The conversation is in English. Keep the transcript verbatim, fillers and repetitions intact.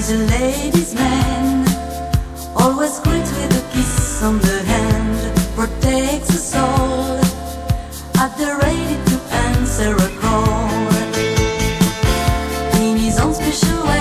a ladies' man, always greet with a kiss on the hand, protects us all, at the ready to answer a call. In his own special way,